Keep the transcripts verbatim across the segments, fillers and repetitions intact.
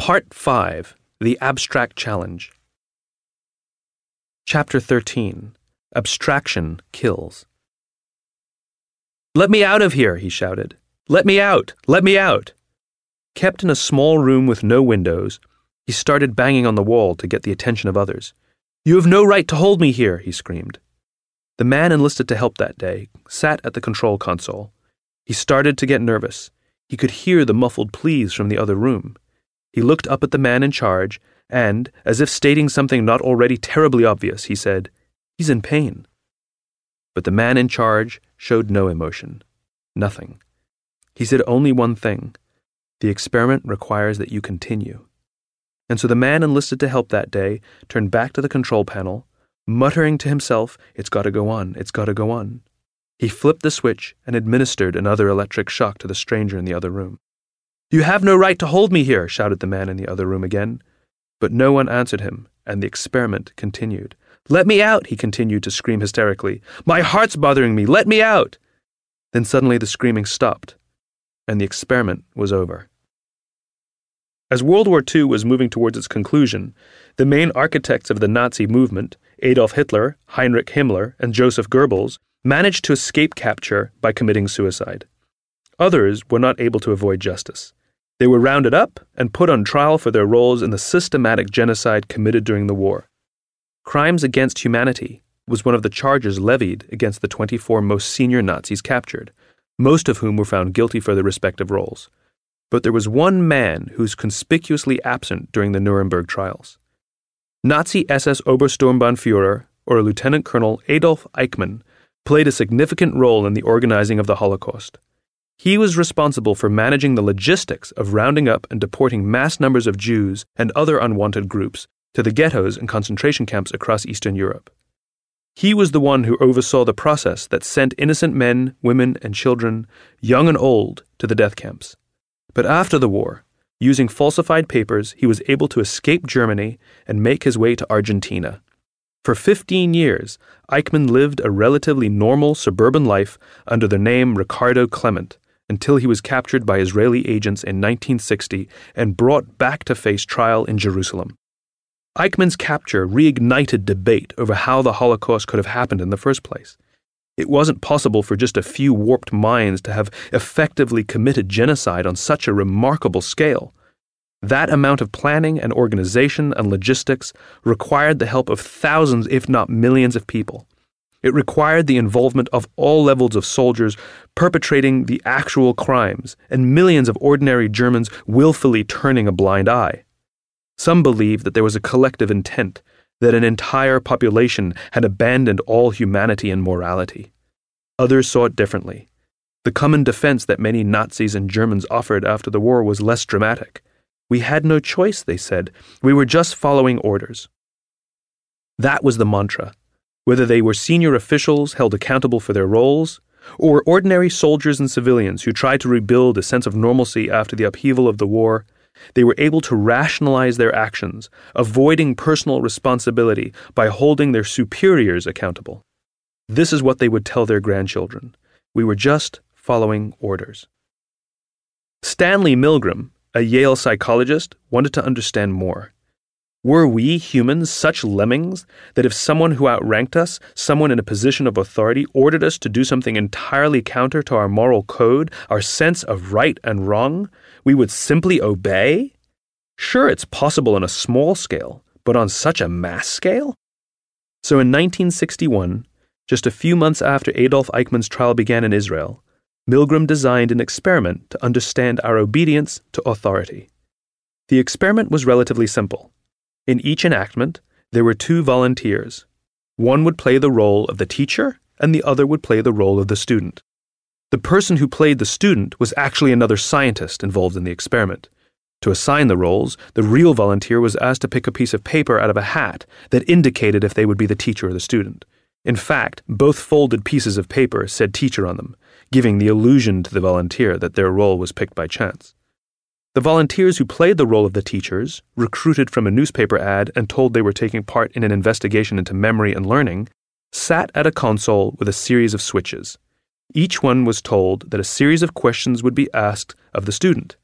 Part five. The Abstract Challenge. Chapter thirteen. Abstraction Kills. "Let me out of here," he shouted. "Let me out! Let me out!" Kept in a small room with no windows, he started banging on the wall to get the attention of others. "You have no right to hold me here," he screamed. The man enlisted to help that day sat at the control console. He started to get nervous. He could hear the muffled pleas from the other room. He looked up at the man in charge, and, as if stating something not already terribly obvious, he said, "He's in pain." But the man in charge showed no emotion. Nothing. He said only one thing: the experiment requires that you continue. And so the man enlisted to help that day turned back to the control panel, muttering to himself, "It's got to go on, it's got to go on." He flipped the switch and administered another electric shock to the stranger in the other room. "You have no right to hold me here," shouted the man in the other room again. But no one answered him, and the experiment continued. "Let me out," he continued to scream hysterically. "My heart's bothering me. Let me out." Then suddenly the screaming stopped, and the experiment was over. As World War Two was moving towards its conclusion, the main architects of the Nazi movement, Adolf Hitler, Heinrich Himmler, and Joseph Goebbels, managed to escape capture by committing suicide. Others were not able to avoid justice. They were rounded up and put on trial for their roles in the systematic genocide committed during the war. Crimes against humanity was one of the charges levied against the twenty-four most senior Nazis captured, most of whom were found guilty for their respective roles. But there was one man who was conspicuously absent during the Nuremberg trials. Nazi S S Obersturmbannführer, or Lieutenant Colonel Adolf Eichmann, played a significant role in the organizing of the Holocaust. He was responsible for managing the logistics of rounding up and deporting mass numbers of Jews and other unwanted groups to the ghettos and concentration camps across Eastern Europe. He was the one who oversaw the process that sent innocent men, women, and children, young and old, to the death camps. But after the war, using falsified papers, he was able to escape Germany and make his way to Argentina. For fifteen years, Eichmann lived a relatively normal suburban life under the name Ricardo Klement, until he was captured by Israeli agents in nineteen sixty and brought back to face trial in Jerusalem. Eichmann's capture reignited debate over how the Holocaust could have happened in the first place. It wasn't possible for just a few warped minds to have effectively committed genocide on such a remarkable scale. That amount of planning and organization and logistics required the help of thousands, if not millions, of people. It required the involvement of all levels of soldiers perpetrating the actual crimes and millions of ordinary Germans willfully turning a blind eye. Some believed that there was a collective intent, that an entire population had abandoned all humanity and morality. Others saw it differently. The common defense that many Nazis and Germans offered after the war was less dramatic. We had no choice, they said. We were just following orders. That was the mantra. Whether they were senior officials held accountable for their roles, or ordinary soldiers and civilians who tried to rebuild a sense of normalcy after the upheaval of the war, they were able to rationalize their actions, avoiding personal responsibility by holding their superiors accountable. This is what they would tell their grandchildren. We were just following orders. Stanley Milgram, a Yale psychologist, wanted to understand more. Were we humans such lemmings that if someone who outranked us, someone in a position of authority, ordered us to do something entirely counter to our moral code, our sense of right and wrong, we would simply obey? Sure, it's possible on a small scale, but on such a mass scale? So in nineteen sixty-one, just a few months after Adolf Eichmann's trial began in Israel, Milgram designed an experiment to understand our obedience to authority. The experiment was relatively simple. In each enactment, there were two volunteers. One would play the role of the teacher, and the other would play the role of the student. The person who played the student was actually another scientist involved in the experiment. To assign the roles, the real volunteer was asked to pick a piece of paper out of a hat that indicated if they would be the teacher or the student. In fact, both folded pieces of paper said teacher on them, giving the illusion to the volunteer that their role was picked by chance. The volunteers who played the role of the teachers, recruited from a newspaper ad and told they were taking part in an investigation into memory and learning, sat at a console with a series of switches. Each one was told that a series of questions would be asked of the student.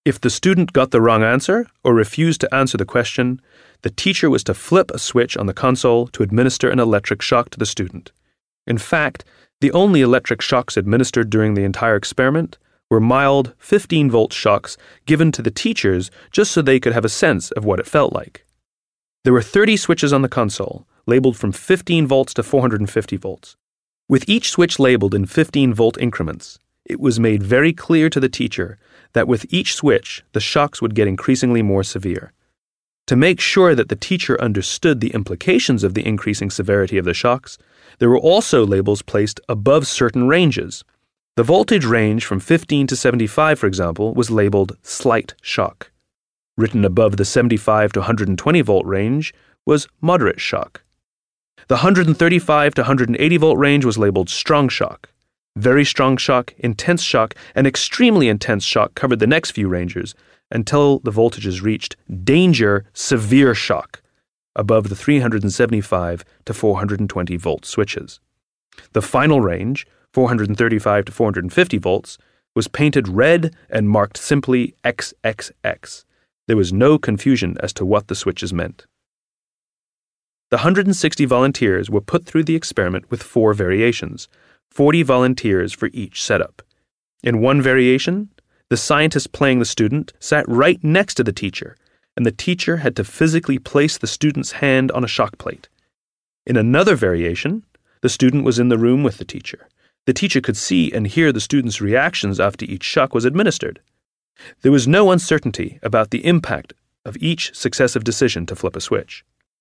If the student got the wrong answer or refused to answer the question, the teacher was to flip a switch on the console to administer an electric shock to the student. In fact, the only electric shocks administered during the entire experiment were mild fifteen-volt shocks given to the teachers just so they could have a sense of what it felt like. There were thirty switches on the console, labeled from fifteen volts to four hundred fifty volts. With each switch labeled in fifteen-volt increments, it was made very clear to the teacher that with each switch, the shocks would get increasingly more severe. To make sure that the teacher understood the implications of the increasing severity of the shocks, there were also labels placed above certain ranges. The voltage range from fifteen to seventy-five, for example, was labeled slight shock. Written above the seventy-five to one hundred twenty volt range was moderate shock. The one hundred thirty-five to one hundred eighty volt range was labeled strong shock. Very strong shock, intense shock, and extremely intense shock covered the next few ranges until the voltages reached danger severe shock above the three hundred seventy-five to four hundred twenty volt switches. The final range, four hundred thirty-five to four hundred fifty volts, was painted red and marked simply triple X. There was no confusion as to what the switches meant. The one hundred sixty volunteers were put through the experiment with four variations, forty volunteers for each setup. In one variation, the scientist playing the student sat right next to the teacher, and the teacher had to physically place the student's hand on a shock plate. In another variation, the student was in the room with the teacher. The teacher could see and hear the student's reactions after each shock was administered. There was no uncertainty about the impact of each successive decision to flip a switch.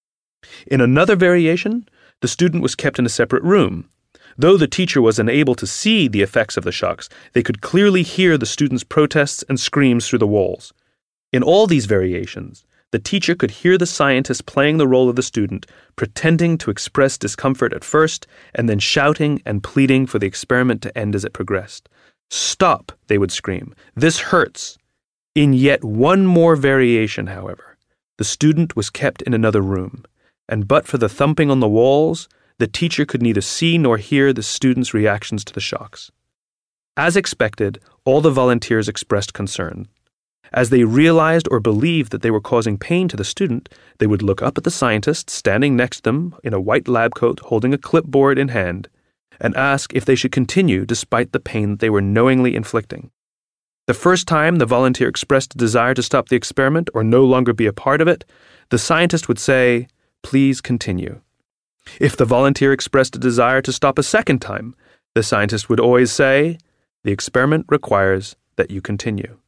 In another variation, the student was kept in a separate room. Though the teacher was unable to see the effects of the shocks, they could clearly hear the student's protests and screams through the walls. In all these variations, the teacher could hear the scientist playing the role of the student, pretending to express discomfort at first, and then shouting and pleading for the experiment to end as it progressed. "Stop," they would scream. "This hurts." In yet one more variation, however, the student was kept in another room, and but for the thumping on the walls, the teacher could neither see nor hear the student's reactions to the shocks. As expected, all the volunteers expressed concern. As they realized or believed that they were causing pain to the student, they would look up at the scientist standing next to them in a white lab coat holding a clipboard in hand and ask if they should continue despite the pain that they were knowingly inflicting. The first time the volunteer expressed a desire to stop the experiment or no longer be a part of it, the scientist would say, "Please continue." If the volunteer expressed a desire to stop a second time, the scientist would always say, "The experiment requires that you continue."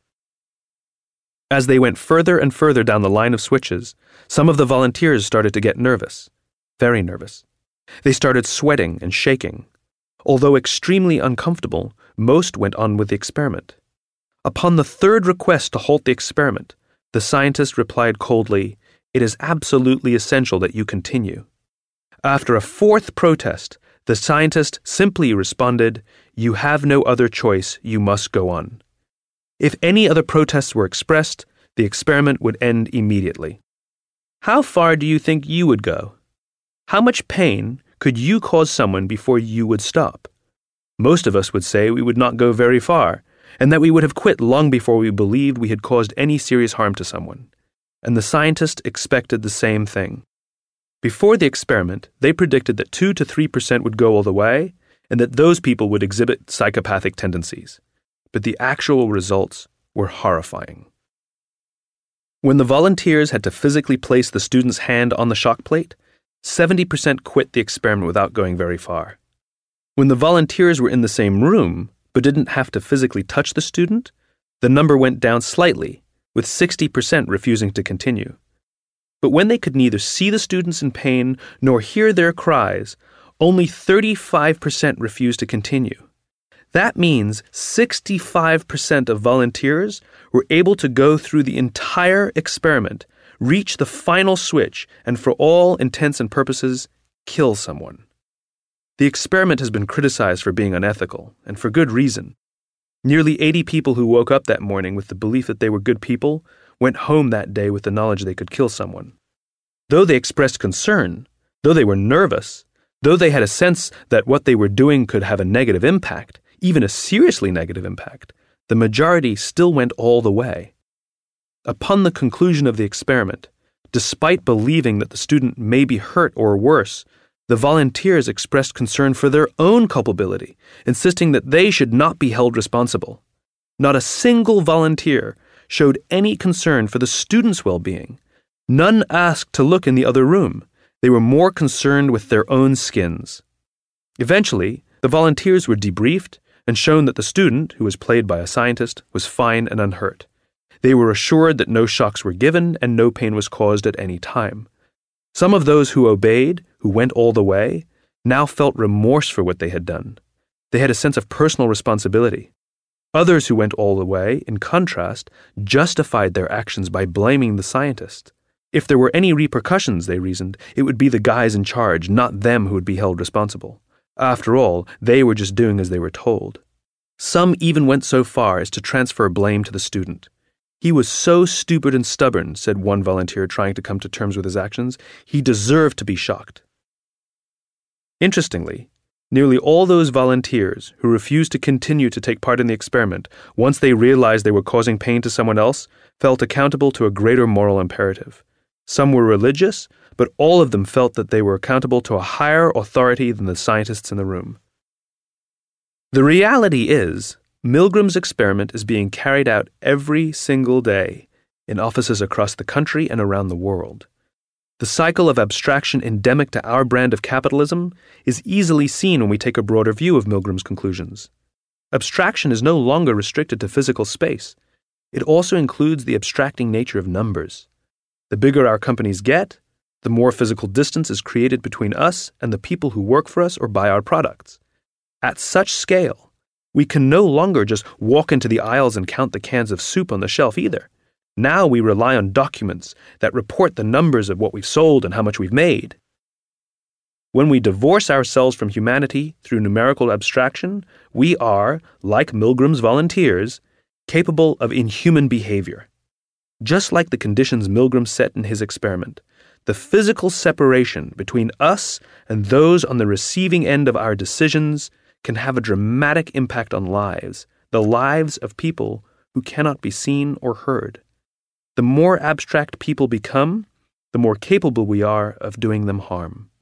As they went further and further down the line of switches, some of the volunteers started to get nervous, very nervous. They started sweating and shaking. Although extremely uncomfortable, most went on with the experiment. Upon the third request to halt the experiment, the scientist replied coldly, "It is absolutely essential that you continue." After a fourth protest, the scientist simply responded, "You have no other choice, you must go on." If any other protests were expressed, the experiment would end immediately. How far do you think you would go? How much pain could you cause someone before you would stop? Most of us would say we would not go very far, and that we would have quit long before we believed we had caused any serious harm to someone. And the scientist expected the same thing. Before the experiment, they predicted that two to three percent would go all the way, and that those people would exhibit psychopathic tendencies. But the actual results were horrifying. When the volunteers had to physically place the student's hand on the shock plate, seventy percent quit the experiment without going very far. When the volunteers were in the same room, but didn't have to physically touch the student, the number went down slightly, with sixty percent refusing to continue. But when they could neither see the students in pain nor hear their cries, only thirty-five percent refused to continue. That means sixty-five percent of volunteers were able to go through the entire experiment, reach the final switch, and for all intents and purposes, kill someone. The experiment has been criticized for being unethical, and for good reason. Nearly eighty people who woke up that morning with the belief that they were good people went home that day with the knowledge they could kill someone. Though they expressed concern, though they were nervous, though they had a sense that what they were doing could have a negative impact, even a seriously negative impact, the majority still went all the way. Upon the conclusion of the experiment, despite believing that the student may be hurt or worse, the volunteers expressed concern for their own culpability, insisting that they should not be held responsible. Not a single volunteer showed any concern for the student's well-being. None asked to look in the other room. They were more concerned with their own skins. Eventually, the volunteers were debriefed and shown that the student, who was played by a scientist, was fine and unhurt. They were assured that no shocks were given and no pain was caused at any time. Some of those who obeyed, who went all the way, now felt remorse for what they had done. They had a sense of personal responsibility. Others who went all the way, in contrast, justified their actions by blaming the scientist. If there were any repercussions, they reasoned, it would be the guys in charge, not them who would be held responsible. After all, they were just doing as they were told. Some even went so far as to transfer blame to the student. He was so stupid and stubborn, said one volunteer trying to come to terms with his actions, he deserved to be shocked. Interestingly, nearly all those volunteers who refused to continue to take part in the experiment, once they realized they were causing pain to someone else, felt accountable to a greater moral imperative. Some were religious, but all of them felt that they were accountable to a higher authority than the scientists in the room. The reality is, Milgram's experiment is being carried out every single day in offices across the country and around the world. The cycle of abstraction endemic to our brand of capitalism is easily seen when we take a broader view of Milgram's conclusions. Abstraction is no longer restricted to physical space. It also includes the abstracting nature of numbers. The bigger our companies get, the more physical distance is created between us and the people who work for us or buy our products. At such scale, we can no longer just walk into the aisles and count the cans of soup on the shelf either. Now we rely on documents that report the numbers of what we've sold and how much we've made. When we divorce ourselves from humanity through numerical abstraction, we are, like Milgram's volunteers, capable of inhuman behavior. Just like the conditions Milgram set in his experiment, the physical separation between us and those on the receiving end of our decisions can have a dramatic impact on lives, the lives of people who cannot be seen or heard. The more abstract people become, the more capable we are of doing them harm.